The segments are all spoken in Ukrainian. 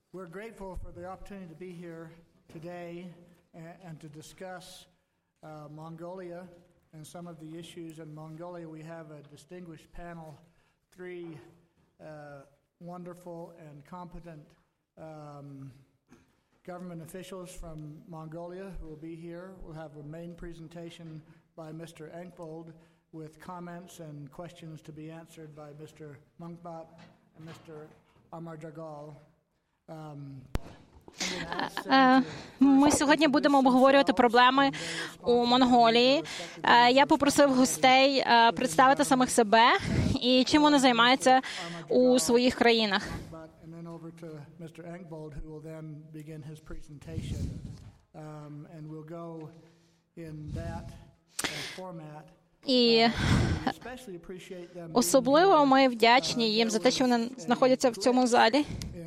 We're grateful for the opportunity to be here today and to discuss Mongolia and some of the issues in Mongolia. We have a distinguished panel, three wonderful and competent government officials from Mongolia who will be here. We'll have a main presentation by Mr. Engbold with comments and questions to be answered by Mr. Mungbat and Mr. Amarjagal. Ми сьогодні будемо обговорювати проблеми у Монголії. Я попросив гостей представити самих себе і чим вони займаються у своїх країнах. І особливо ми вдячні їм за те, що вони знаходяться в цьому залі.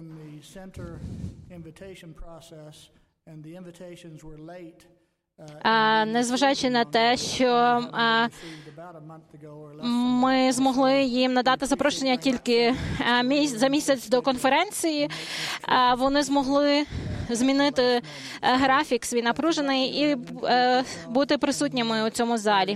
Незважаючи на те, що ми змогли їм надати запрошення тільки за місяць до конференції, вони змогли змінити графік свій напружений і бути присутніми у цьому залі.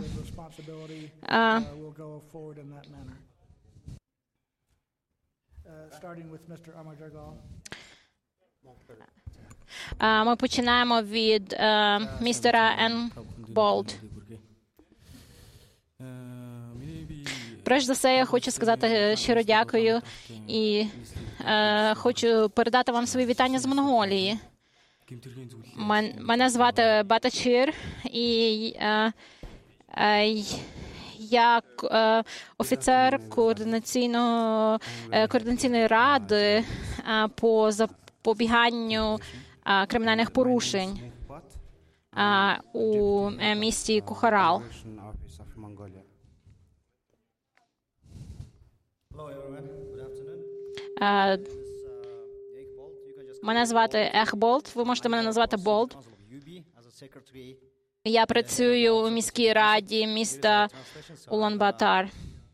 Ми починаємо від містера Engbold. Перш за все, я хочу сказати щиро дякую і хочу передати вам свої вітання з Монголії. Мене звати Батачир, і я офіцер координаційної ради по запобіганню кримінальних порушень у місті Кухарал. Мене звати Ехболд, ви можете мене назвати Болд. Я працюю у міській раді міста Улан-Батор.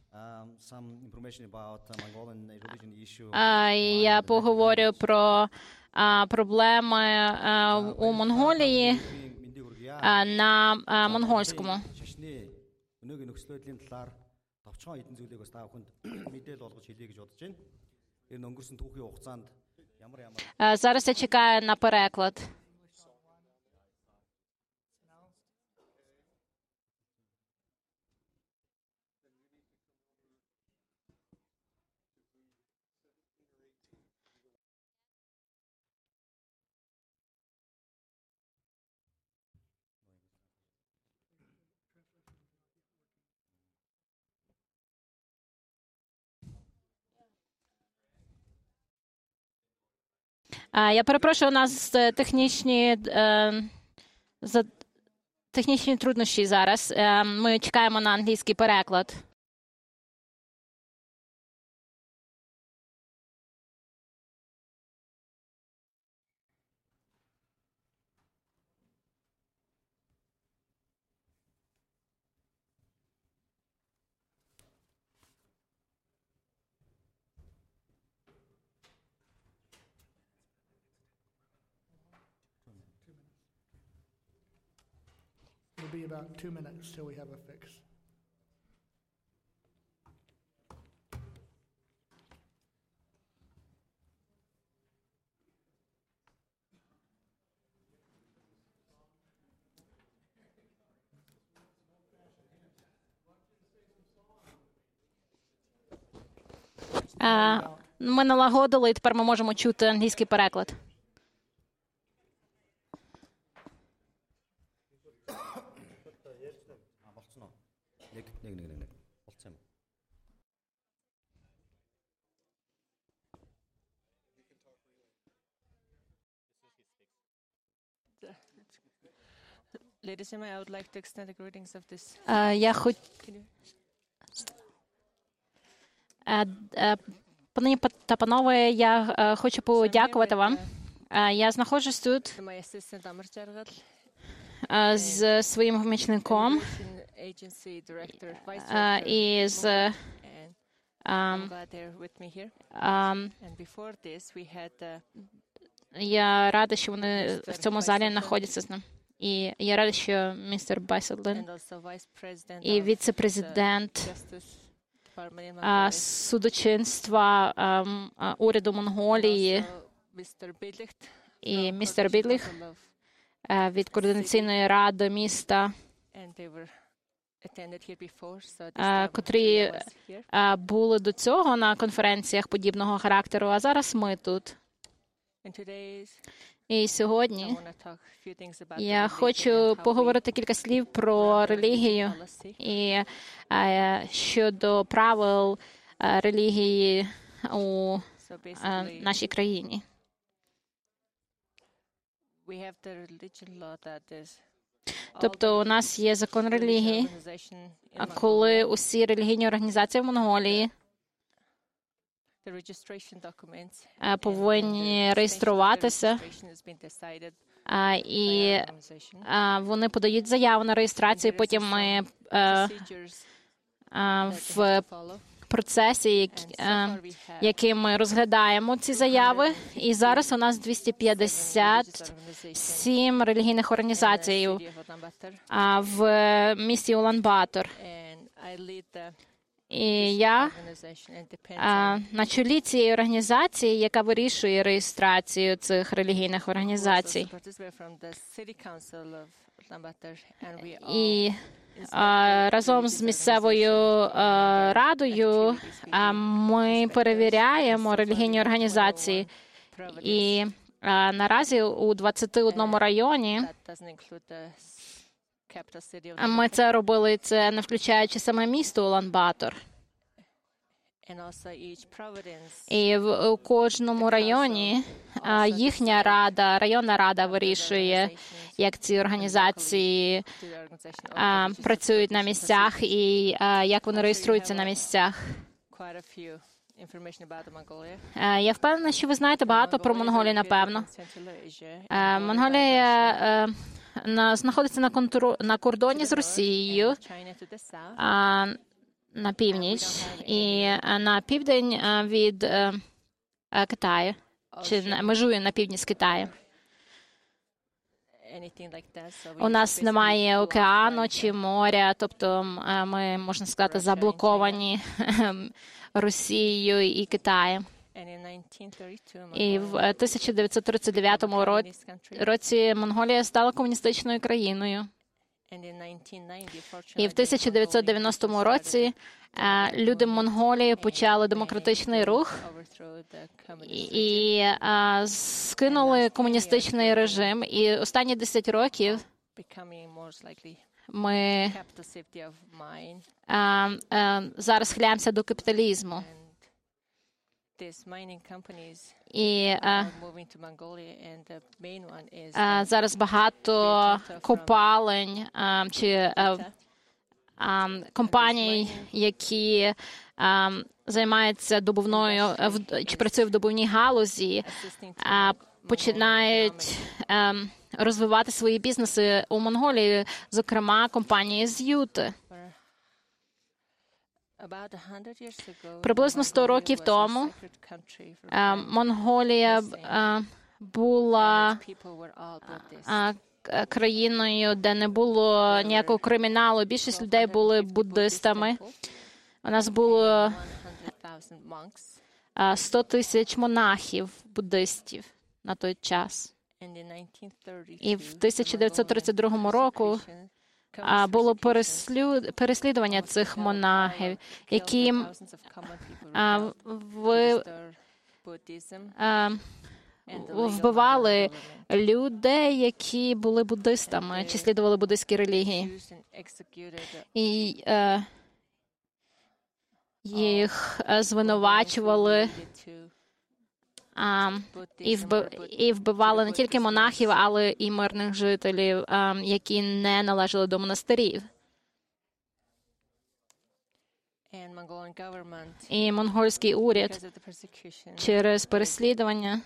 Я поговорю про проблеми у Монголії на монгольському. Зараз я чекаю на переклад. Я перепрошую, у нас технічні труднощі зараз. Ми чекаємо на англійський переклад. It'll be about 2 minutes till we have a fix. Ми налагодили, і тепер ми можемо чути англійський переклад. Ladies and gentlemen, I would like to extend the greetings of this. Пані та панове, я хочу подякувати вам. Я знаходжусь тут з своїм помічником і з Я рада, що вони в цьому залі знаходяться з нами. І я рада, що містер Байселден and also Vice President і of віце-президент Justice Department in Mongolia, судочинства уряду Монголії also Mr. Bidlicht і from містер Coordination Бідліх Council of- від Координаційної ради міста, and they were attended here before, so this time котрі I was here. були до цього на конференціях подібного характеру, а зараз ми тут. And today І I сьогодні want to talk a few things about я religion хочу and how поговорити кілька слів про we релігію policy. і щодо правил релігії у So basically, нашій країні. we have the religion law that is all Тобто у the нас є закон religious релігії, organization а in коли Mongolia, усі релігійні організації в Монголії the registration documents and повинні the реєструватися, registration has been decided і by our organization. вони подають заяву на реєстрацію, потім ми Procedures that в they have to follow. процесі, And so far we have яким ми розглядаємо ці заяви, і зараз у нас 257 релігійних організацій in the city of Ulaanbaatar. в місті Улан-Батор. And I lead the І я organization and depends on на чолі цієї організації, яка вирішує реєстрацію цих релігійних організацій. also participate from the city council of Ulaanbaatar, and we all І inspect разом з місцевою радою ми перевіряємо релігійні організації. properties. І наразі у 21 районі That doesn't include the capital city of ми Ulaanbaatar, це робили, це не включаючи саме місто Улан-Батор. and also each province І у кожному районі їхня рада, районна рада вирішує, як ці організації to the organization of працюють на місцях і як вони реєструються на місцях. quite a few information about the Mongolia. Я впевнена, що ви знаєте багато про Монголію, напевно. Монголія знаходиться на кордоні з Росією на північ і на південь від Китаю, чи межує на півдні з Китаю. У нас немає океану чи моря, тобто ми, можна сказати, заблоковані Росією і Китаєм. І в 1939 році Монголія стала комуністичною країною. І в 1990 році люди Монголії почали демократичний рух і скинули комуністичний режим. І останні 10 років ми зараз схиляємося до капіталізму. І зараз багато копалень чи компаній, які займаються добувною чи працюють в добувній галузі, починають розвивати свої бізнеси у Монголії, зокрема компанії з Юти. Приблизно 100 років тому Монголія була країною, де не було ніякого криміналу. Більшість людей були буддистами. У нас було 100 тисяч монахів, буддистів на той час. І в 1932 року було переслідування цих монахів, які вбивали людей, які були буддистами, чи слідували буддистській релігії. І їх звинувачували і вбивали не тільки монахів, але і мирних жителів, які не належали до монастирів. І монгольський уряд через переслідування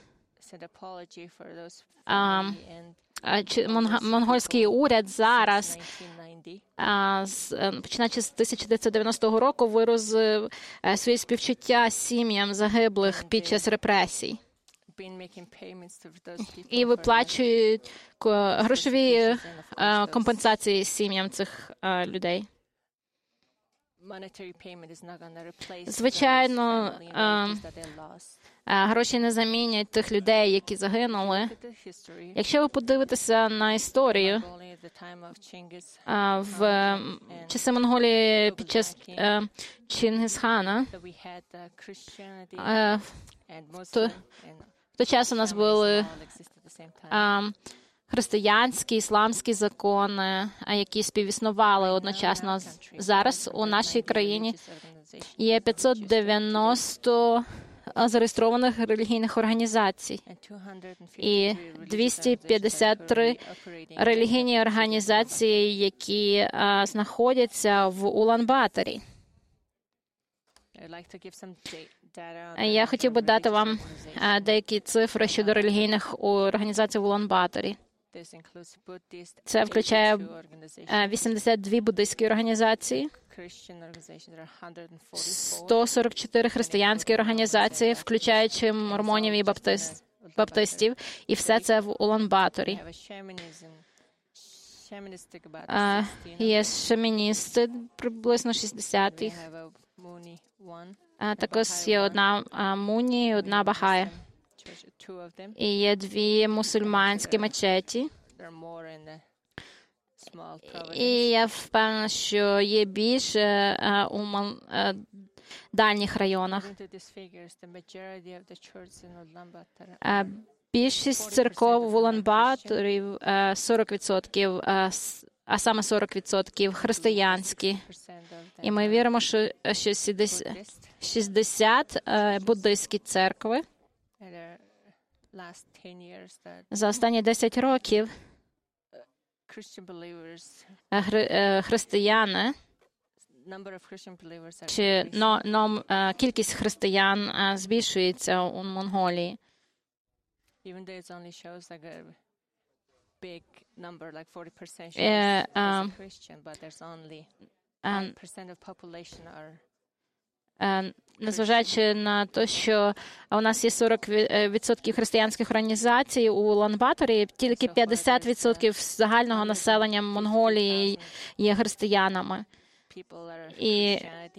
монгольський уряд зараз, починаючи з 1990 року, виразив свої співчуття сім'ям загиблих під час репресій. been making payments to those people і for виплачують грошові persecutions and, of course, those компенсації сім'ям цих людей. monetary payment is not gonna replace Звичайно, those family and relatives that they lost. Гроші не замінять тих людей, які загинули. Look at the history. Якщо ви подивитеся на історію, Not only at the time of Genghis в часи Монголії під час Чингисхана, that we had Christianity в and Muslim and той час у нас були all exist at the same time. християнські, ісламські закони, які співіснували одночасно. Зараз у нашій країні є 590 зареєстрованих релігійних організацій і 253 релігійні організації, які знаходяться в Улан-Баторі. Я хотів би дати вам деякі цифри щодо релігійних організацій в Улан-Баторі. Це включає 82 буддистські організації, 144 християнські організації, включаючи мормонів і баптистів, і все це в Улан-Баторі. Є шаманісти, приблизно 60 їх. Також є одна Муні і одна Бахая. І є 2 мусульманські мечеті. І я впевнена, що є більше у дальніх районах. Більшість церков в Улан-Баторі 40%, а саме 40% християнські. І ми віримо, що 60 буддистські церкви. За останні 10 років християни, чи кількість християн збільшується у Монголії. Незважаючи на те, що у нас є 40% християнських організацій у Улан-Баторі, тільки 50% загального населення Монголії є християнами. І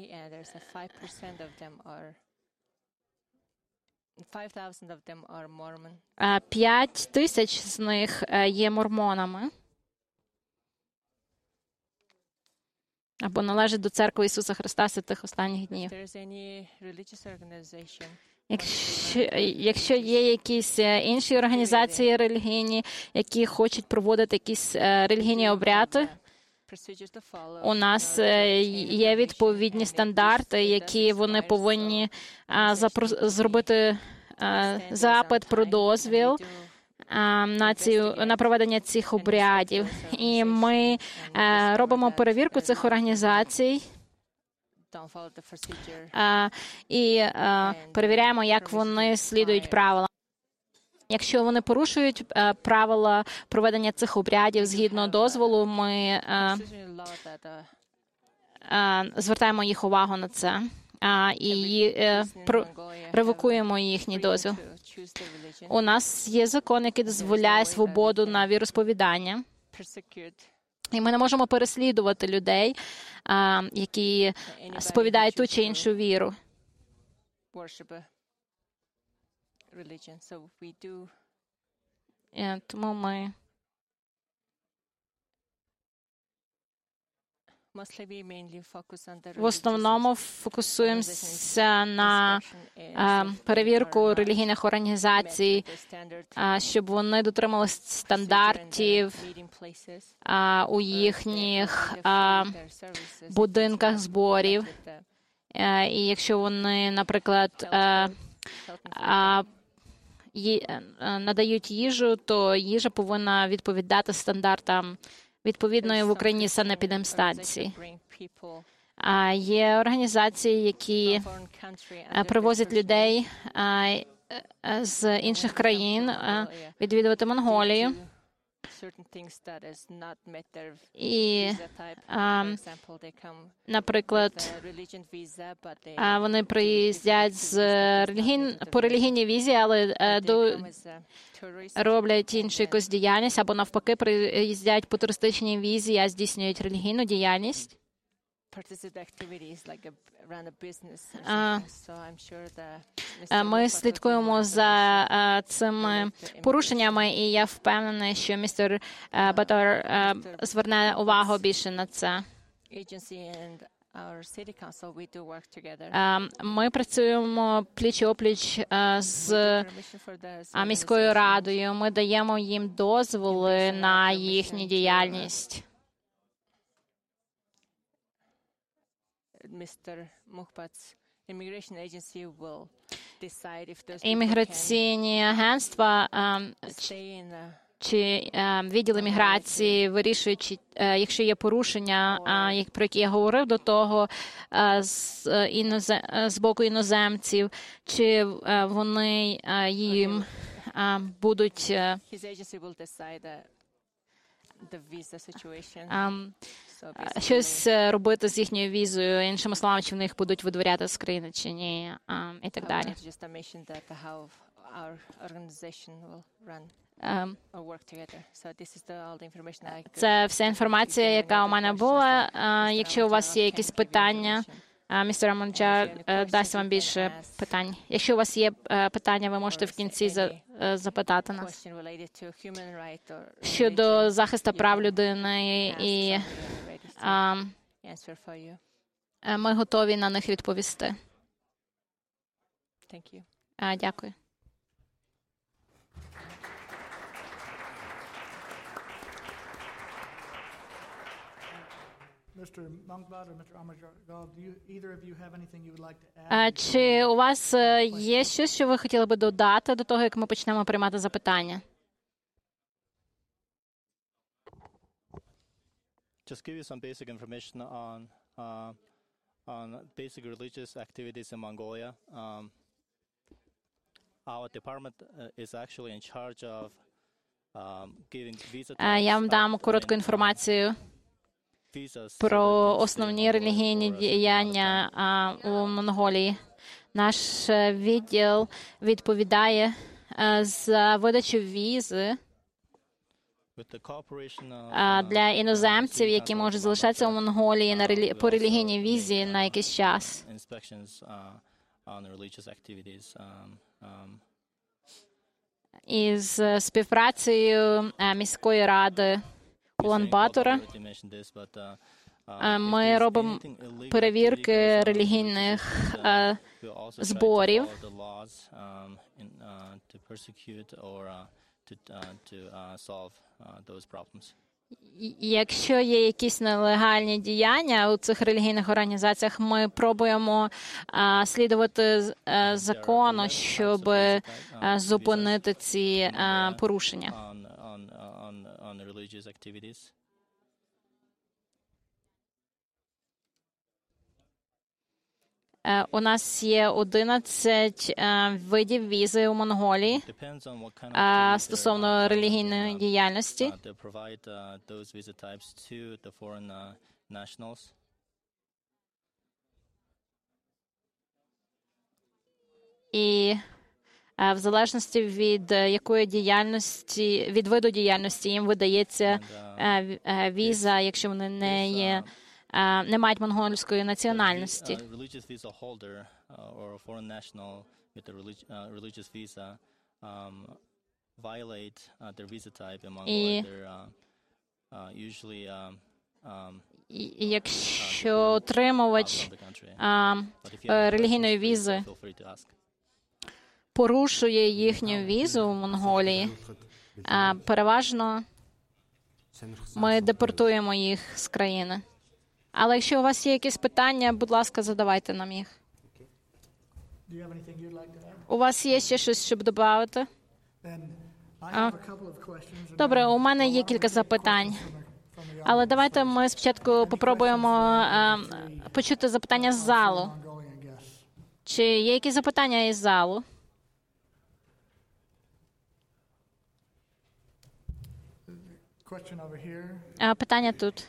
5 тисяч з них є мормонами. Або належить до церкви Ісуса Христа святих останніх днів. Якщо є якісь інші організації релігійні, які хочуть проводити якісь релігійні обряди, у нас є відповідні стандарти, які вони повинні зробити запит про дозвіл на проведення цих обрядів. І ми робимо перевірку цих організацій і перевіряємо, як вони слідують правилам. Якщо вони порушують правила проведення цих обрядів згідно дозволу, ми звертаємо їх увагу на це і ревокуємо їхній дозвіл. У нас є закон, який дозволяє свободу на віросповідання. І ми не можемо переслідувати людей, які сповідають ту чи іншу віру. Тому ми в основному фокусуємося на перевірку релігійних організацій, щоб вони дотрималися стандартів у їхніх будинках зборів. І якщо вони, наприклад, надають їжу, то їжа повинна відповідати стандартам відповідної в Україні санепідемстанції. Є організації, які привозять людей з інших країн відвідувати Монголію. certain things that is not met their І, visa type. For example, they come наприклад, with a religion visa, but they вони do приїздять different з activities that does not meet the по visa. релігійній візі, але They come as a tourist, роблять іншу and якусь діяльність, або навпаки приїздять по туристичній візі, а здійснюють релігійну діяльність. participate activities like run a business or А, something. So I'm sure that Mr. Ми Mukpat will be слідкуємо more за цими related to порушеннями, і я впевнений, що містер Батор зверне увагу більше на це. agency and our city council. We do work together. Ми працюємо пліч-опліч з Permission for the міською organizations. радою. Ми даємо їм дозволи на їхню діяльність. Mr. Mukpat's immigration agency will decide if those people can Імміграційні агентства stay in the чи відділи міграції вирішують, якщо є порушення, про які я говорив до того, з боку іноземців, чи вони їм будуть his agency will decide the visa situation. So basically, щось робити з їхньою візою, іншими словами, чи вони їх будуть видворяти з країни, чи ні, і так I далі. wanted to just mention that how our organization will run or work together. So this is all the information I could. Це вся інформація, яка у мене була. Якщо у вас є якісь питання, містер Аманджар дасть вам більше питань. Якщо у вас є питання, ви можете в кінці запитати нас. Question related to human right or Щодо захисту прав людини, і answer for you. ми готові на них відповісти. Thank you. Дякую. Mr. Munkbot or Mr. Amarjal, do either of you have anything you would like to add? Чи у вас є щось, що ви хотіли би додати до того, як ми почнемо приймати запитання? Just give you some basic information on basic religious activities in Mongolia. Our department is actually in charge of giving visa. Я вам дам коротку інформацію про основні релігійні діяння у Монголії. Наш відділ відповідає за видачу візи для іноземців, які можуть залишатися у Монголії по релігійній візі на якийсь час. Із співпрацею міської ради Улан-Батора ми робимо перевірки релігійних зборів. Якщо є якісь нелегальні діяння у цих релігійних організаціях, ми пробуємо слідувати закону, щоб зупинити ці порушення. У нас є 11 видів візи у Монголії стосовно релігійної діяльності. І в залежності від якої діяльності, від виду діяльності їм видається віза, якщо вони не мають монгольської національності. І якщо отримувач релігійної візи порушує їхню візу в Монголії, переважно ми депортуємо їх з країни. Але якщо у вас є якісь питання, будь ласка, задавайте нам їх. У вас є ще щось, щоб додати? Добре, у мене є кілька запитань. Але давайте ми спочатку попробуємо почути запитання з залу. Чи є якісь запитання із залу? Question over here. Питання тут.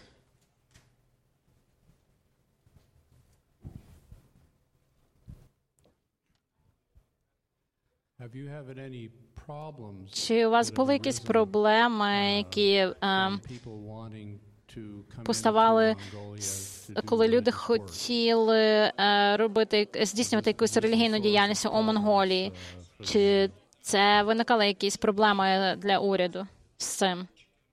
Чи у вас були якісь проблеми, які поставали, коли люди хотіли здійснювати якусь релігійну діяльність у Монголії? Чи це виникали якісь проблеми для уряду з цим?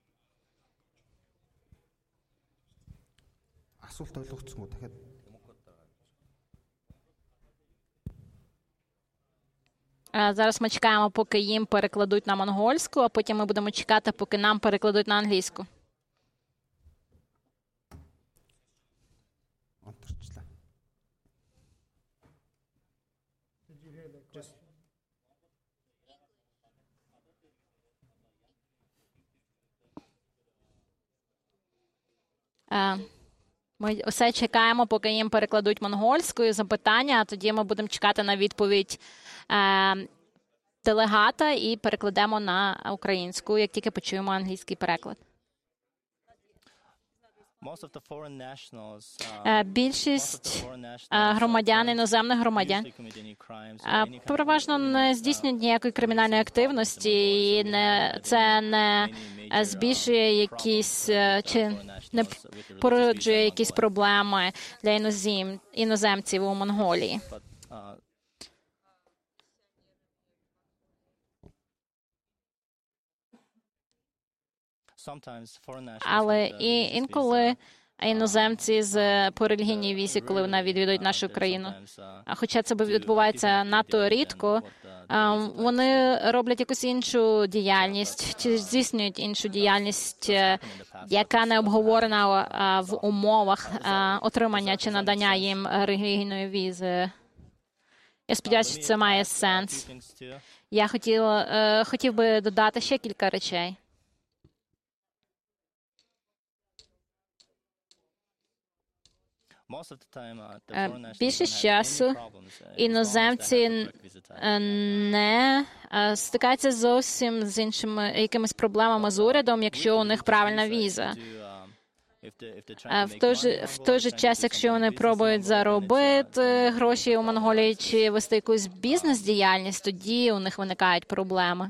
Зараз ми чекаємо, поки їм перекладуть на монгольську, а потім ми будемо чекати, поки нам перекладуть на англійську. Ми усе чекаємо, поки їм перекладуть монгольською запитання, а тоді ми будемо чекати на відповідь делегата і перекладемо на українську, як тільки почуємо англійський переклад. Більшість громадян, іноземних громадян, переважно не здійснюють ніякої кримінальної активності, і це не збільшує якісь, чи не породжує якісь проблеми для іноземців у Монголії. Але інколи іноземці по релігійній візі, коли вони відвідують нашу країну, хоча це відбувається надто рідко, вони роблять якусь іншу діяльність, чи здійснюють іншу діяльність, яка не обговорена в умовах отримання чи надання їм релігійної візи. Я сподіваюся, що це має сенс. Я хотів би додати ще кілька речей. Більшість часу іноземці не стикаються зовсім з іншими якимись проблемами з урядом, якщо у них правильна віза. В той же час, якщо вони пробують заробити гроші у Монголії чи вести якусь бізнес-діяльність, тоді у них виникають проблеми.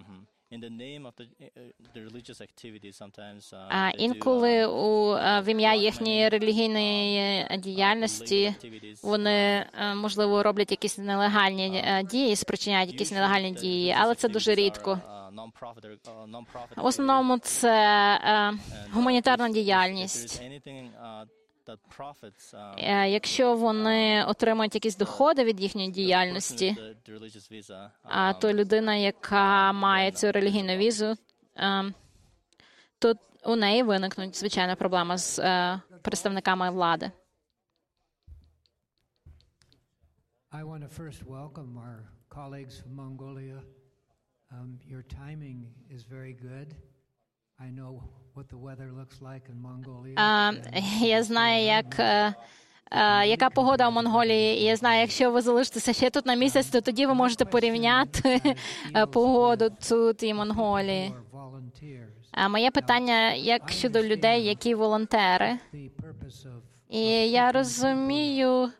Інколи в ім'я їхньої релігійної діяльності вони, можливо, роблять якісь нелегальні дії, спричиняють якісь нелегальні дії, але це дуже рідко. В основному це гуманітарна діяльність. Якщо вони отримують якісь доходи від їхньої діяльності, то людина, яка має цю релігійну візу, то у неї виникнуть, звичайно, проблеми з представниками влади. I want to first welcome our colleagues from Mongolia. Your timing is very good. I know what the weather looks like in Mongolia. Я знаю, яка погода в Монголії. І я знаю, якщо ви залишитеся ще тут на місяць, то тоді ви можете порівняти погоду тут і Монголії. Моє питання, як щодо людей, які волонтери. І я розумію,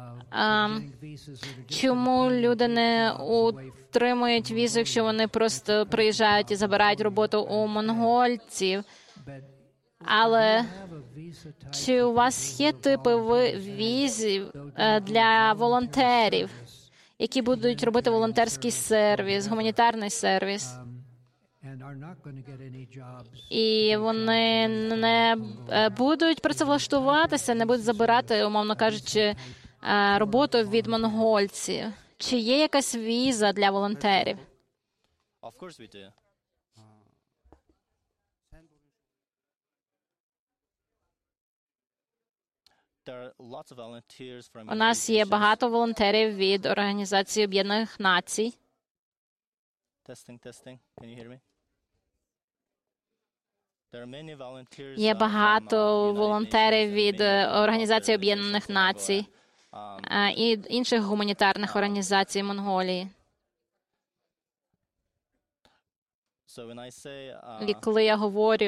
чому люди не отримують візу, якщо вони просто приїжджають і забирають роботу у монгольців. Але чи у вас є типи візів для волонтерів, які будуть робити волонтерський сервіс, гуманітарний сервіс? І вони не будуть працевлаштуватися, не будуть забирати, умовно кажучи, роботу від монгольців. Чи є якась віза для волонтерів? У нас є багато волонтерів від Організації Об'єднаних Націй. Є багато волонтерів від Організації Об'єднаних Націй і інших гуманітарних організацій Монголії. So when I say, І коли я говорю,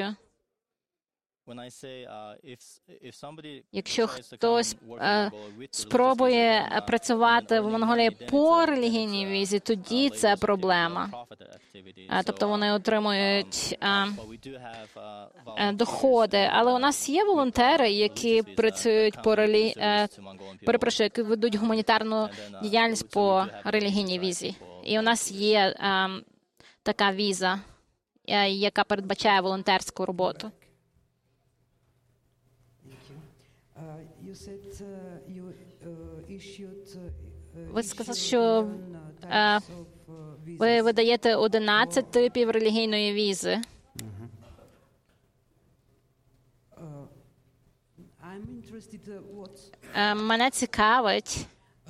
if somebody якщо tries to come хтось and work in Mongolia with religious спробує visa, then, працювати в earning Монголії money, then по it's релігійній a візі, тоді labor це activity, проблема. profit activity. Тобто вони отримують But we do have, volunteers, доходи. Але у нас є волонтери, які religious visa працюють that по come and do service to Mongolian people. перепрошую, які ведуть гуманітарну діяльність по релігійній візі. І у нас є така віза, яка передбачає волонтерську роботу. Ви сказали, що ви видаєте 11 типів релігійної візи. Мене цікавить,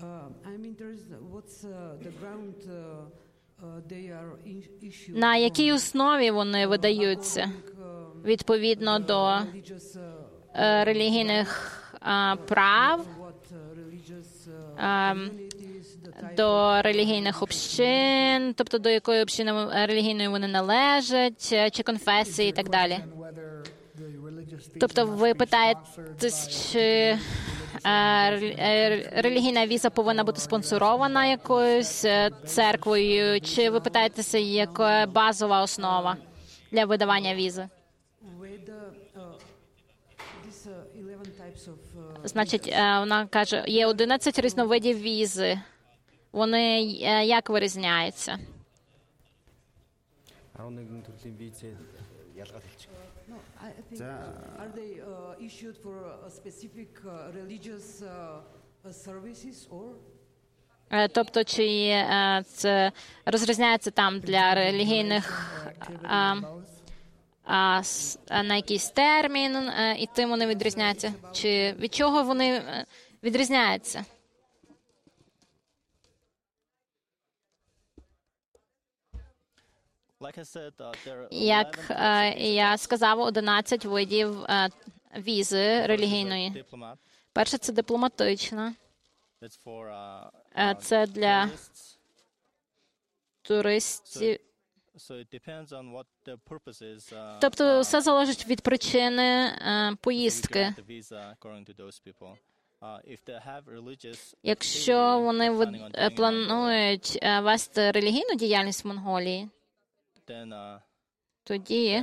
на якій основі вони видаються відповідно до релігійних прав, до релігійних общин, тобто до якої общини релігійної вони належать, чи конфесії і так далі. Тобто ви питаєте, чи релігійна віза повинна бути спонсорована якоюсь церквою, чи ви питаєтеся, яка базова основа для видавання візи? Значить, вона каже, є 11 різновидів візи. Вони як вирізняються? Are they issued for specific religious services or? Тобто, чи це розрізняється там для релігійних на якийсь термін, і тим вони відрізняються? Чи від чого вони відрізняються? Як я сказав, 11 видів візи релігійної. Перше – це дипломатична. Це для туристів. Тобто все залежить від причини поїздки. Якщо вони планують вести релігійну діяльність в Монголії, тоді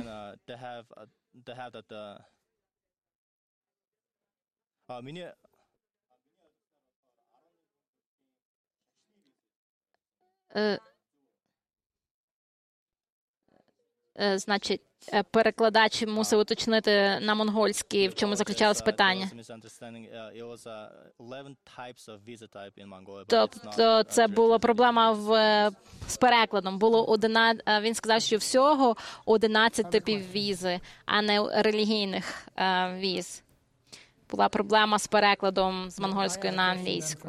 значить, перекладач мусив уточнити на монгольській, в чому заключалось питання. Тобто це була проблема з перекладом. Він сказав, що всього 11 типів візи, а не релігійних віз. Була проблема з перекладом з монгольської на англійську.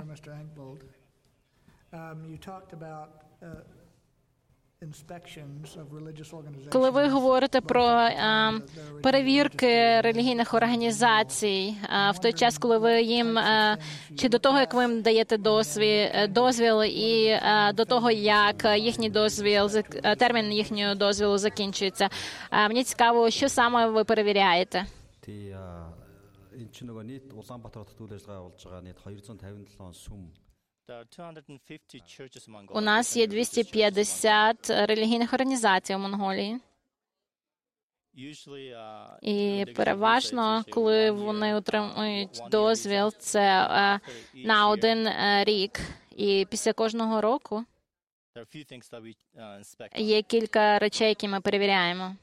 Коли ви говорите про перевірки релігійних організацій, в той час, коли ви їм, чи до того, як ви їм даєте дозвіл, і до того, як їхній термін їхнього дозвілу закінчується, мені цікаво, що саме ви перевіряєте? У нас є 250 релігійних організацій у Монголії. І переважно, коли вони отримують дозвіл, це на 1 рік. І після кожного року є кілька речей, які ми перевіряємо.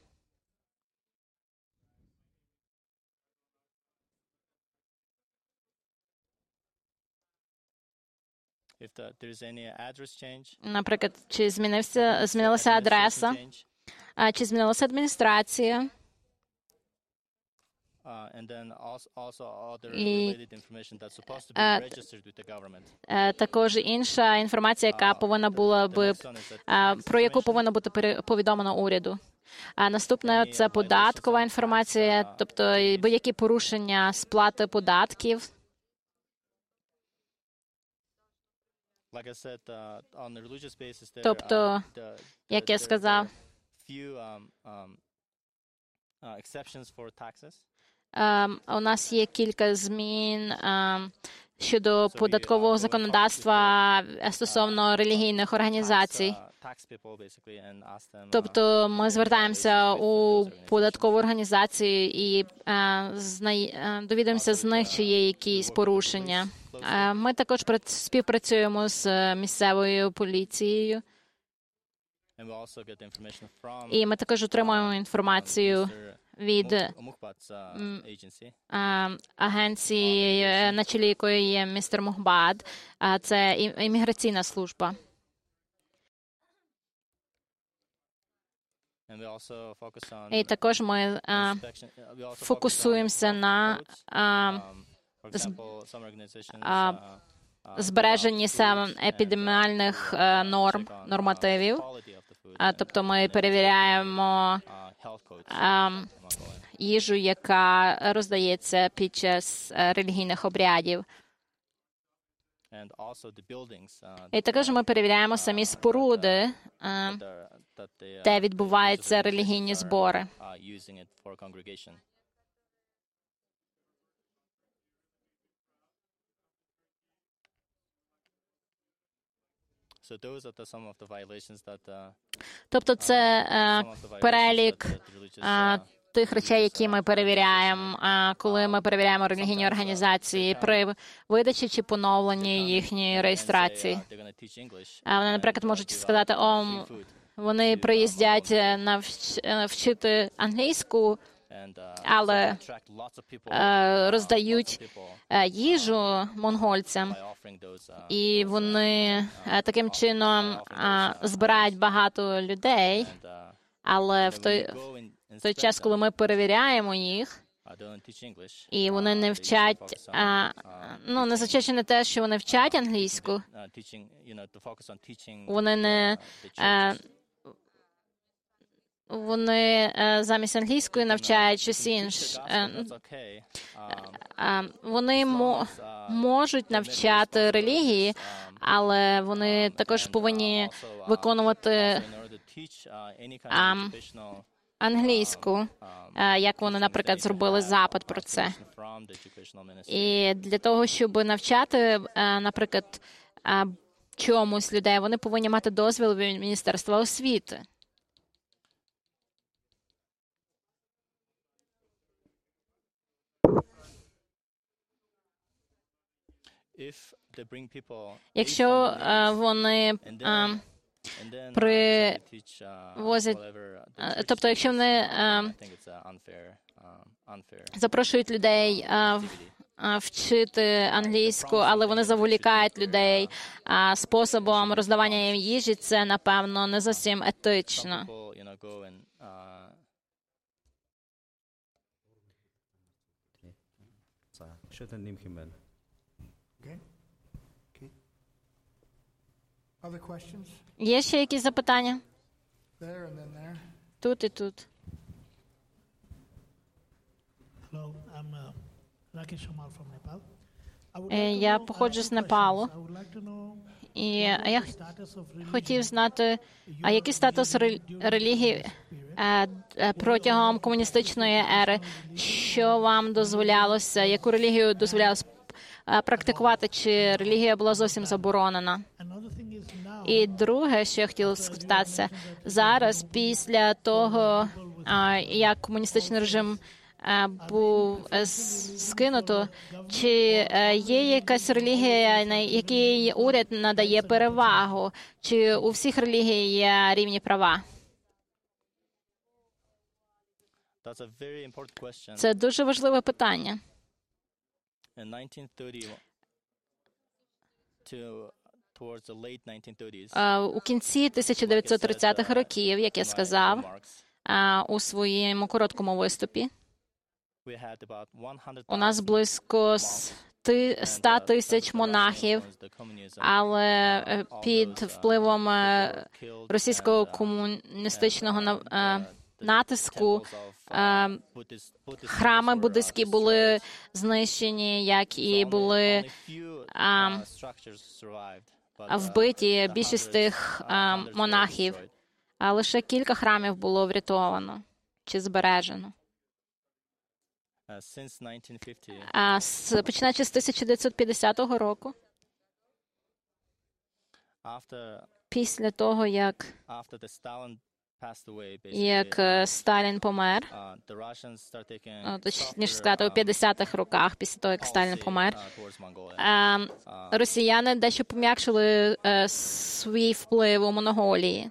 Наприклад, чи змінилася адреса, чи змінилася адміністрація. І також інша інформація, яка повинна була би, про яку повинно бути повідомлено уряду. Наступне – це податкова інформація, тобто будь-які порушення сплати податків. Тобто, як я сказав, few exceptions for taxes. У нас є кілька змін щодо податкового законодавства стосовно релігійних організацій. Тобто ми звертаємося у податкову організацію і довідаємося з них, чи є якісь порушення. Ми також співпрацюємо з місцевою поліцією. І ми також отримуємо інформацію від агенції, на чолі якої є містер Мухбад. Це імміграційна служба. І також ми фокусуємося на збереженні епідеміальних нормативів. Тобто ми перевіряємо їжу, яка роздається під час релігійних обрядів. І також ми перевіряємо самі споруди, де відбуваються релігійні збори. Тобто це перелік тих речей, які ми перевіряємо, коли ми перевіряємо релігійні організації при видачі чи поновленні їхньої реєстрації. Вони, наприклад, можуть сказати, вони приїздять навчити англійську, але роздають їжу монгольцям, і вони таким чином збирають багато людей, але в той час, коли ми перевіряємо їх, і вони не вчать, незважаючи на те, що вони вчать англійську, вони замість англійської навчають щось інше. Вони можуть навчати релігії, але вони також повинні виконувати англійську, як вони, наприклад, зробили запит про це. І для того, щоб навчати, наприклад, чомусь людей, вони повинні мати дозвіл від Міністерства освіти. Якщо вони привозять, тобто якщо вони запрошують людей вчити англійську, але вони заволікають людей способом роздавання їм їжі, це, напевно, не зовсім етично. Other questions? Є ще якісь запитання? There and then there. Тут і тут. Hello, I'm Rakesh Kumar from Nepal. I would like to Я know, походжу I з have two Непалу. questions. I would like to know І what is я the status of religion хотів знати, your який статус religion during релігії the period? протягом комуністичної ери, що вам дозволялося, яку релігію дозволялося практикувати, чи релігія була зовсім заборонена? Another thing is now, І друге, що я хотіла спитатися, зараз, після того, як комуністичний режим був скинуто, чи є якась релігія, на якій уряд надає перевагу, чи у всіх релігій є рівні права? Це дуже важливе питання. У кінці 1930-х років, як я сказав, у своєму короткому виступі, у нас близько 100 тисяч монахів, але під впливом російського комуністичного натиску храми буддистські були знищені, як і були вбиті більшість тих монахів. а лише кілька храмів було врятовано чи збережено. Since 1950, Починаючи з 1950 року, після того, як after the Stalin passed away, як Сталін помер, the Russians start taking точніше сказати, у 50-х роках, після того, як Сталін помер, towards Mongolia. росіяни дещо пом'якшили свій вплив у Монголії.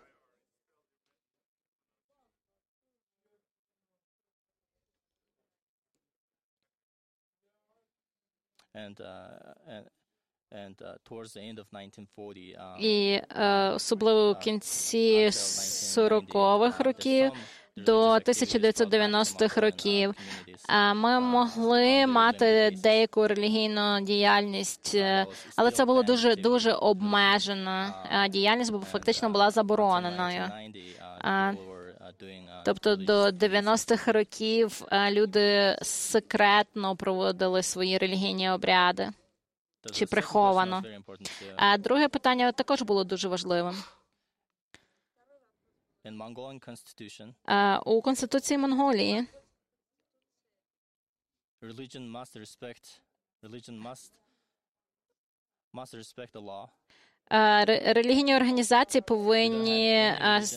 And towards the end of 1940, І особливо в кінці 40-х років до 1990-х років ми могли мати деяку релігійну діяльність, але це було дуже обмежена діяльність, бо фактично була забороненою. Тобто до 90-х років люди секретно проводили свої релігійні обряди. Чи приховано. А друге питання також було дуже важливим. У Конституції Монголії релігійні організації повинні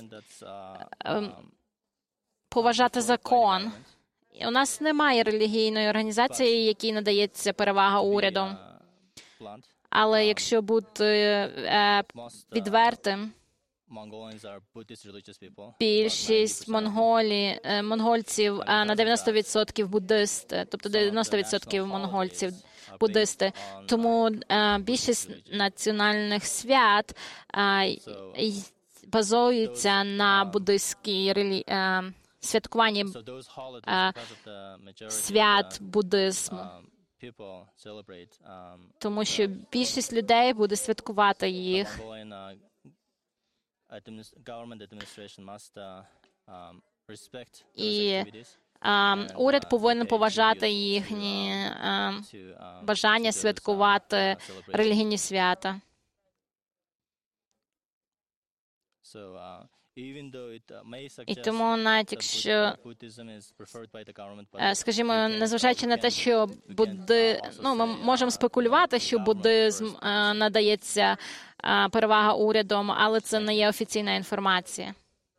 поважати закон. У нас немає релігійної організації, якій надається перевага урядом. Але якщо бути відвертим, більшість монгольців на 90% буддисти, тобто 90% монгольців буддисти. Тому більшість національних свят базуються на буддистській святкуванні свят буддизму. Тому що більшість людей буде святкувати їх. І уряд повинен поважати їхні бажання святкувати релігійні свята. І тому навіть якщо, скажімо, незважаючи на те, що ми можемо спекулювати, що буддизм надається перевага урядом, але це не є офіційна інформація.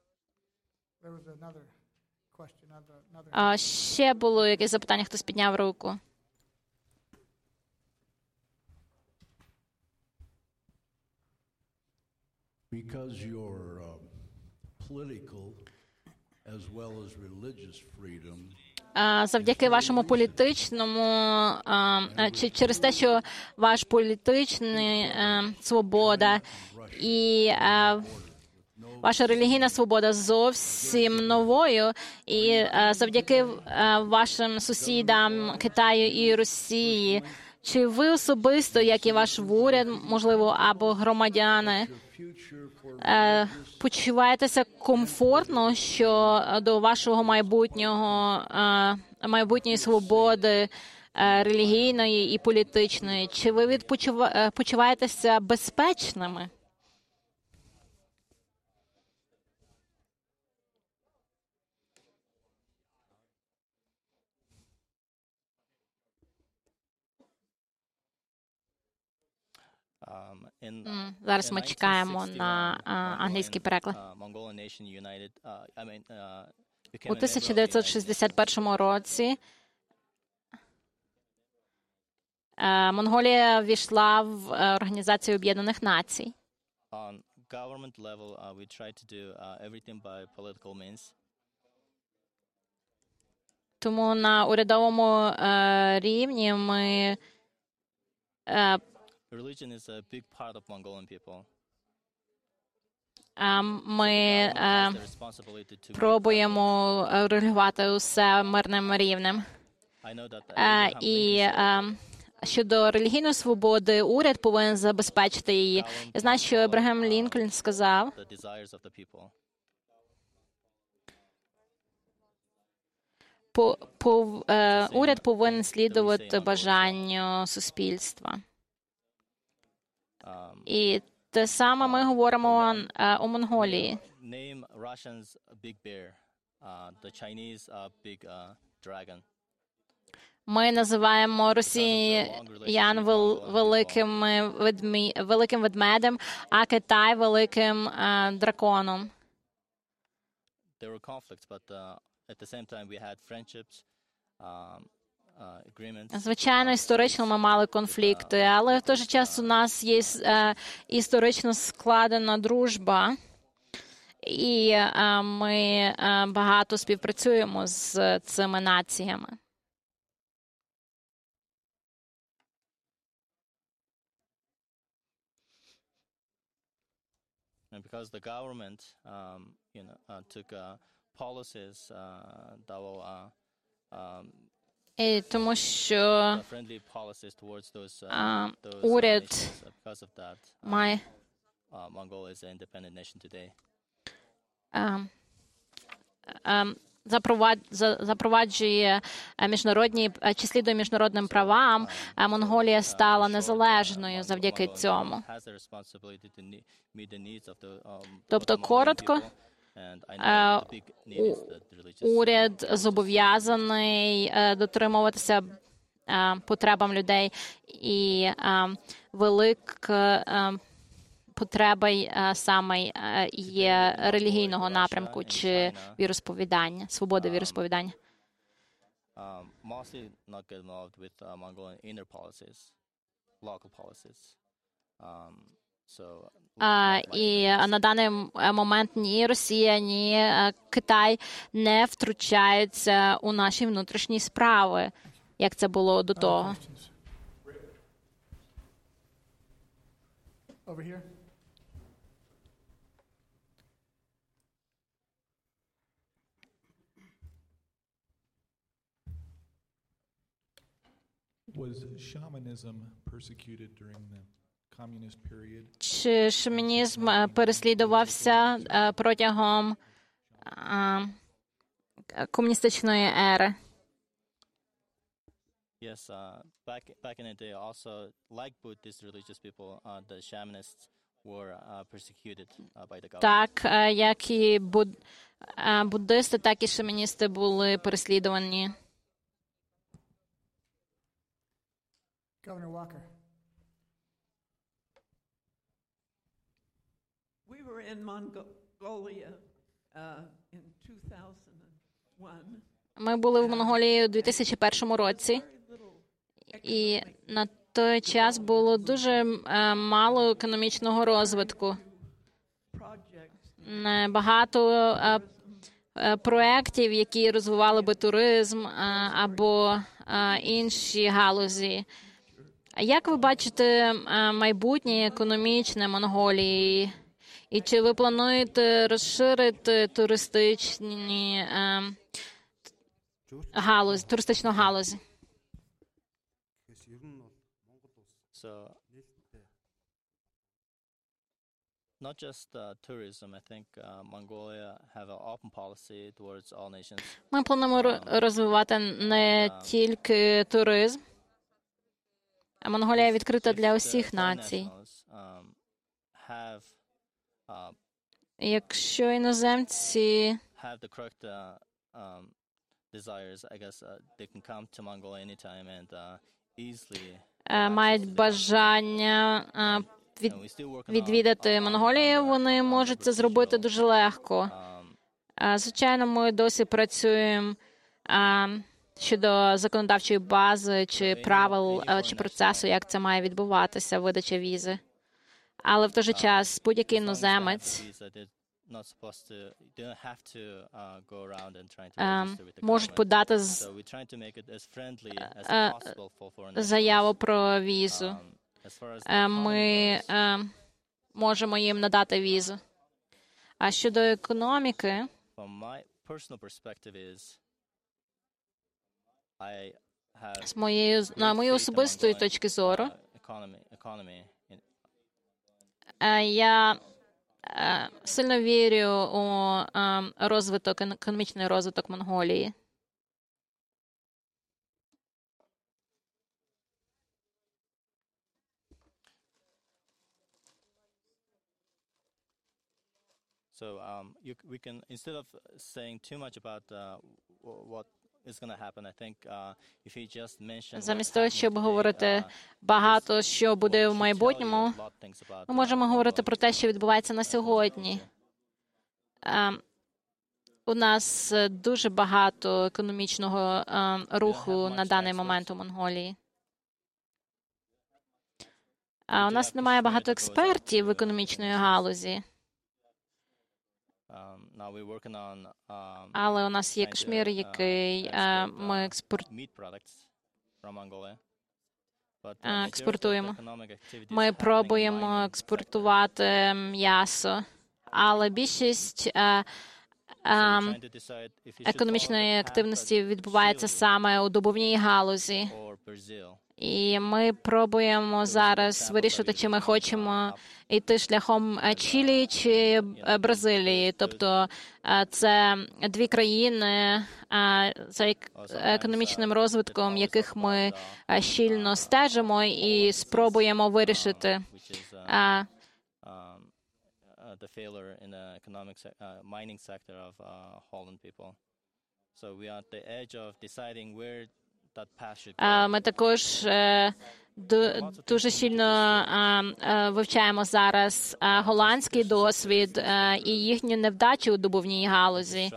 Ще було якесь запитання, хтось підняв руку. Because your political as well as religious freedom. Завдяки вашому політичному, чи через те, що ваш політичний свобода і ваша релігійна свобода зовсім новою, і завдяки вашим сусідам Китаю і Росії, чи ви особисто, як і ваш уряд, можливо, або громадяни, почуваєтеся комфортно до вашого майбутньої свободи релігійної і політичної? Чи ви почуваєтеся безпечними? Зараз ми чекаємо на англійський переклад. У 1961 році Монголія ввійшла в Організацію Об'єднаних Націй. Тому на урядовому рівні ми пробуємо регулювати усе мирним рівнем. І щодо релігійної свободи, уряд повинен забезпечити її. Я знаю, що Ебрагам Лінкольн сказав, уряд повинен слідувати бажанню суспільства. І Те саме ми говоримо у Монголії. Name Russians big bear, the Chinese big dragon. Ми називаємо росіян великим ведмедем, а Китай великим драконом. There were conflicts, but at the same time we had friendships, agreements. Звичайно, історично ми мали конфлікти, але в той же час у нас є історично складена дружба, і ми багато співпрацюємо з цими націями. And because the government, took policies that will І тому що friendly policies towards those уряд nations, because of that, має Mongolia is an independent nation today. Запроваджує міжнародні чи слідує міжнародним правам, Монголія стала незалежною завдяки цьому. Тобто, коротко, уряд зобов'язаний дотримуватися потребам людей, і велика потреба саме є релігійного напрямку чи віросповідання, свободи віросповідання. Mostly not get involved with Mongolian inner policies, local policies. І на даний момент ні Росія, ні Китай не втручаються у наші внутрішні справи, як це було до того. Over here. Was shamanism persecuted during the communist period? Чи шаманізм переслідувався протягом комуністичної ери? Yes, back in the day, also like Buddhist religious people, the shamanists were persecuted by the government. Так, як і буддисти, так і шаманісти були переслідувані. Governor Walker. We were in Mongolia in 2001. Ми були в Монголії у 2001 році, і на той час було дуже мало економічного розвитку. Багато проєктів, які розвивали би туризм або інші галузі. Як ви бачите майбутнє економічне Монголії? І чи ви плануєте розширити туристичну галузь? So, not just tourism, I think Mongolia have an open policy towards all nations. Ми плануємо розвивати не тільки туризм, а Монголія відкрита для усіх націй. Якщо іноземці have the correct desires, I guess they can come to Mongolia anytime and easily. Мають бажання відвідати Монголію, вони можуть це зробити дуже легко. Звичайно, ми досі працюємо щодо законодавчої бази, чи правил, чи процесу, як це має відбуватися, видача візи. Але в той же час будь-який іноземець можуть подати заяву про візу. Ми можемо їм надати візу. А щодо економіки, на моєї особистої точки зору, я сильно вірю у економічний розвиток Монголії. So we can, instead of saying too much about what is going to happen, I think if you just mention Замість того, щоб говорити багато, що буде в майбутньому, ми можемо говорити про те, що відбувається на сьогодні. У нас дуже багато економічного руху на даний момент у Монголії. У нас немає багато експертів економічної галузі. Але у нас є Кашмір, який ми експортуємо. Ми пробуємо експортувати м'ясо, але більшість економічної активності відбувається саме у добувній галузі. І ми пробуємо зараз вирішувати, чи ми хочемо йти шляхом Чилі чи Бразилії. Тобто це дві країни за економічним розвитком, яких ми щільно стежимо і спробуємо вирішити. The failure in the economic mining sector of Holland people. So we are at the edge of deciding where that path should go. Ми також дуже сильно вивчаємо зараз голландський досвід і їхню невдачу у добувній галузі.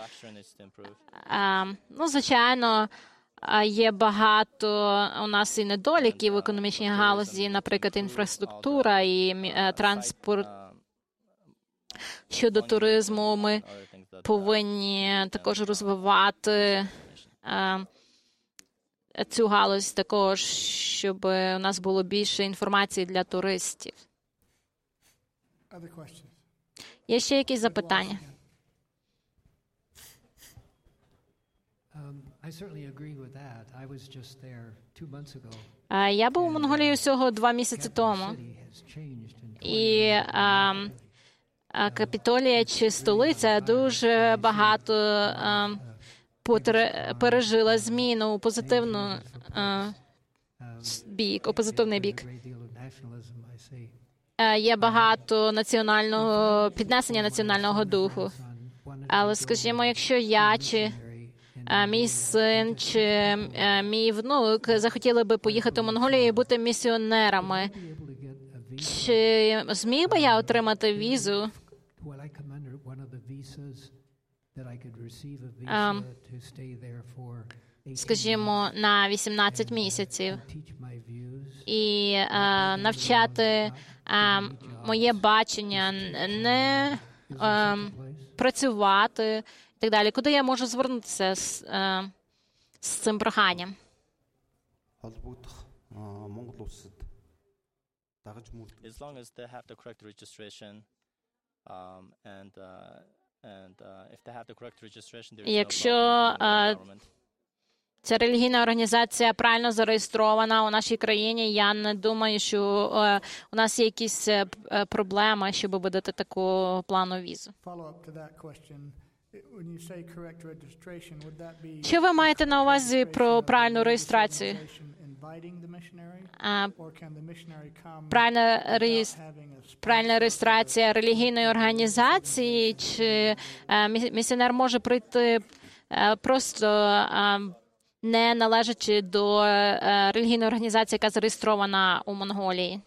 Ну, звичайно, є багато у нас і недоліків в економічній галузі, наприклад, інфраструктура і транспорт. Щодо туризму, ми повинні також розвивати цю галузь також, щоб у нас було більше інформації для туристів. Є ще якісь запитання? Я був у Монголії всього 2 місяці тому. І Капітолія чи столиця дуже багато пережила зміну у позитивний бік. Є багато піднесення національного духу. Але, скажімо, якщо я чи мій син чи мій внук захотіли би поїхати в Монголію і бути місіонерами, чи зміг би я отримати візу? Скажімо, на 18 місяців і навчати моє бачення, не працювати і так далі. Куди я можу звернутися з цим проханням? As long as they have the correct registration, if they have the correct registration, there is Якщо no government. Ця релігійна організація правильно зареєстрована у нашій країні, я не думаю, що у нас є якісь проблеми, щоб видати таку плану візу. Що ви маєте на увазі про правильну реєстрацію? Правильна реєстрація релігійної організації, чи місіонер може прийти просто не належачи до релігійної організації, яка зареєстрована у Монголії?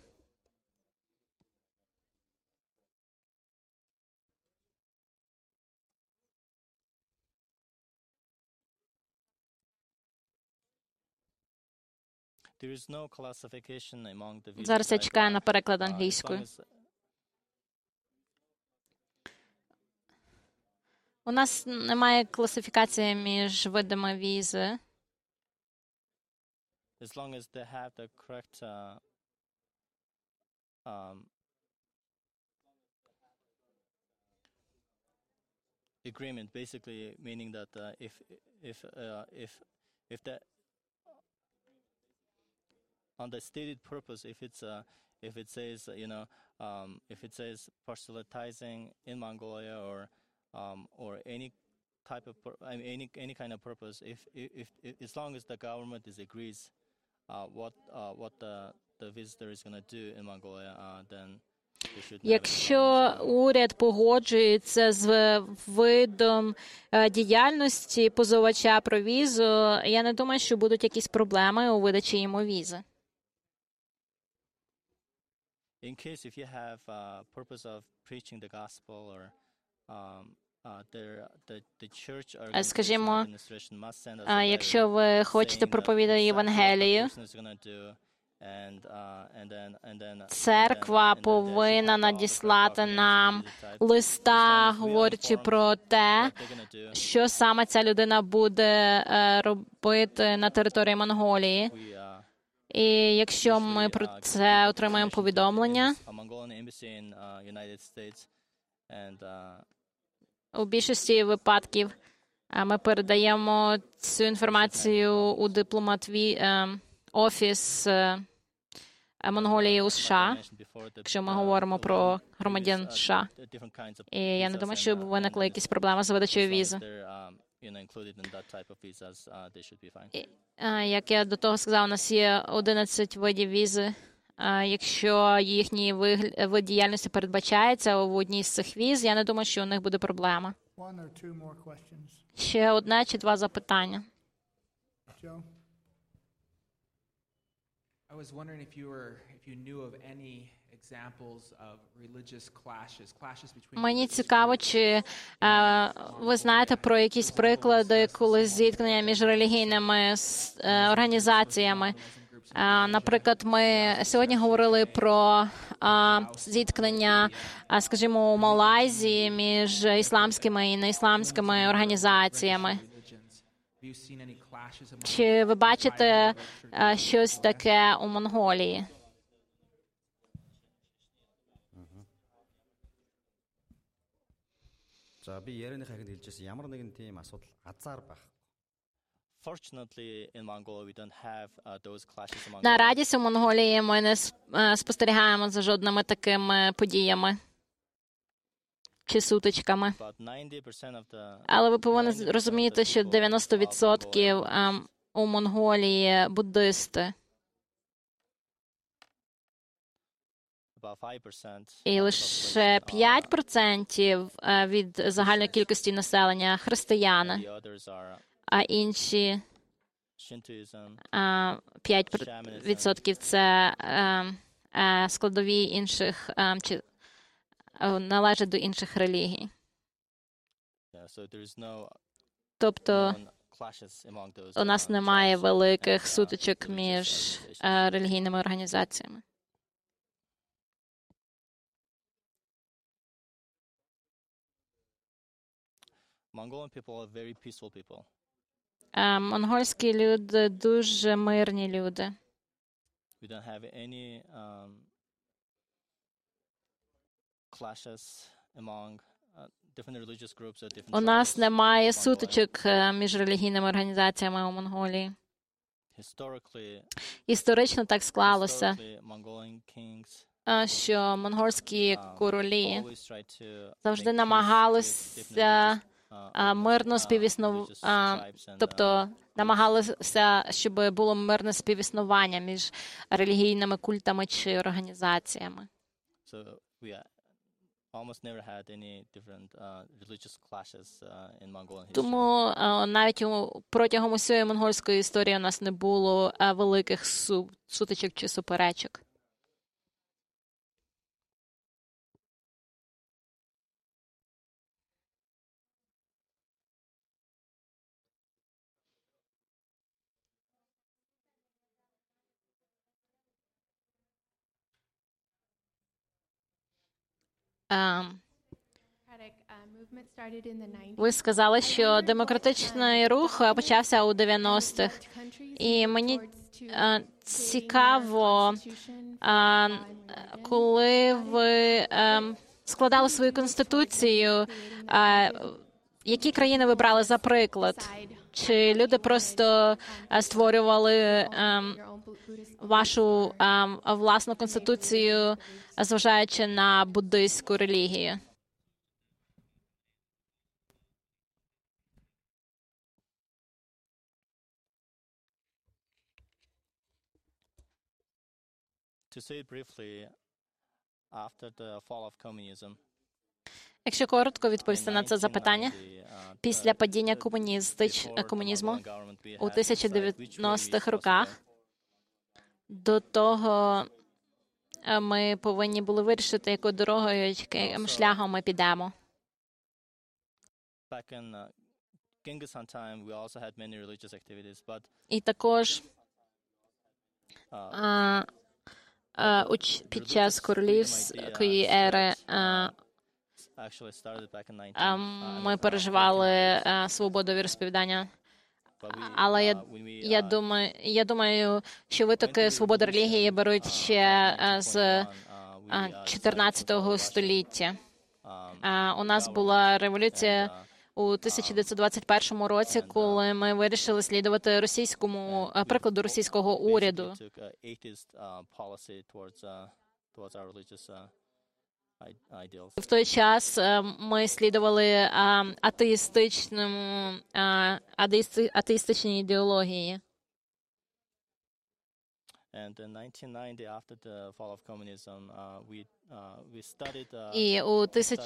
Зараз я чекаю на переклад англійською. У нас немає класифікації між видами візи. As long as they have the correct agreement, basically meaning that if the on the stated purpose, if it says if it says proselytizing in Mongolia or any type of any kind of purpose, if as long as the government agrees what the visitor is going to do in Mongolia, then Якщо уряд погоджується з видом діяльності позивача про візу, я не думаю, що будуть якісь проблеми у видачі йому візи. In case if you have purpose of preaching the gospel or the church Скажімо, якщо ви хочете проповідати Євангелію, церква повинна надіслати нам листа, говорячи про те, що саме ця людина буде робити на території Монголії. І якщо ми про це отримаємо повідомлення, у більшості випадків ми передаємо цю інформацію у офіс Монголії у США, якщо ми говоримо про громадян США. І я не думаю, що виникли якісь проблеми з видачею візи. Як я до того сказав, у нас є 11 видів візи. Якщо їхній вид діяльності передбачається в одній з цих віз, я не думаю, що у них буде проблема. Ще одне чи два запитання. I was wondering if you knew of any examples of religious clashes between. Мені цікаво, чи ви знаєте про якісь приклади, коли зіткнення між релігійними організаціями. Наприклад, ми сьогодні говорили про зіткнення, скажімо, у Малайзії між ісламськими і неісламськими організаціями. Чи ви бачите щось таке у Монголії? За би ярианыхаа ихэнд хэлжсэн ямар нэгэн тийм асуудал газар байхгүй. Fortunately, in Mongolia, we don't have those clashes among. На радість у Монголії ми не спостерігаємо за жодними такими подіями чи сутичками. Але ви повинні розуміти, що 90% у Монголії буддисти. І лише 5% від загальної кількості населення християни, а інші 5% це складові інших, чи належать до інших релігій. Тобто у нас немає великих сутичок між релігійними організаціями. Монгольські люди дуже мирні люди. У нас немає сутичок між релігійними організаціями у Монголії. Історично так склалося, що монгольські королі завжди намагалися мирно тобто намагалися, щоб було мирне співіснування між релігійними культами чи організаціями. Тому навіть протягом усієї монгольської історії у нас не було великих сутичок чи суперечок. Ви сказали, що демократичний рух почався у 90-х. І мені цікаво, коли ви складали свою конституцію, які країни ви брали за приклад? Чи люди просто створювали вашу власну конституцію, зважаючи на буддистську релігію? To say it briefly, after the fall of communism. Якщо коротко відповісти на це запитання, після падіння комунізму у 1990-х роках до того ми повинні були вирішити, якою дорогою, яким шляхом ми підемо. І також під час королівської ери ми переживали свободу віросповідання. Але я думаю, що витоки свободи релігії беруть ще з 14 століття. У нас була революція у 1921 році, коли ми вирішили слідувати прикладу російського уряду. В той час ми слідували атеїстичній ідеології. І у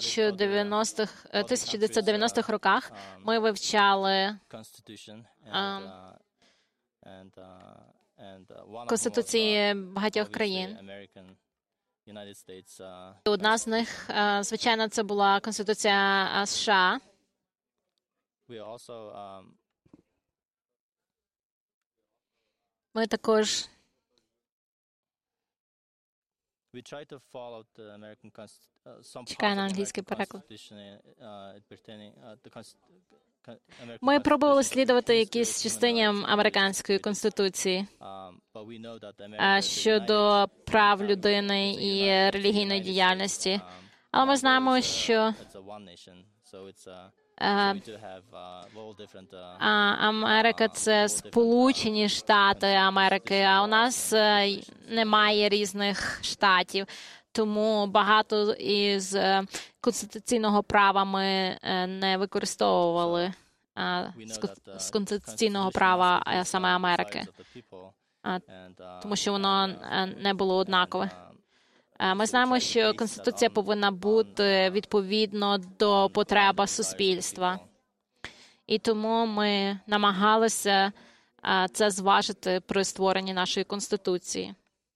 1990-х роках ми вивчали конституції багатьох країн. Одна з них, звичайно, це була Конституція США. Ми також чекаю на англійський переклад. Ми пробували слідувати якісь частині американської конституції щодо прав людини і релігійної діяльності. Але ми знаємо, що Америка – це Сполучені Штати Америки, а у нас немає різних штатів. Тому багато із конституційного права ми не використовували з конституційного права саме Америки, тому що воно не було однакове. Ми знаємо, що Конституція повинна бути відповідно до потреб суспільства. І тому ми намагалися це зважити при створенні нашої Конституції.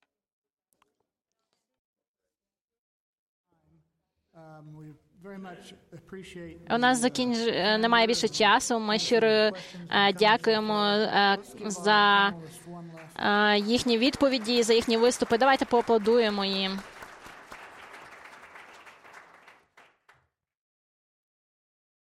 У нас немає більше часу. Ми щиро дякуємо за їхні відповіді, за їхні виступи. Давайте поаплодуємо їм.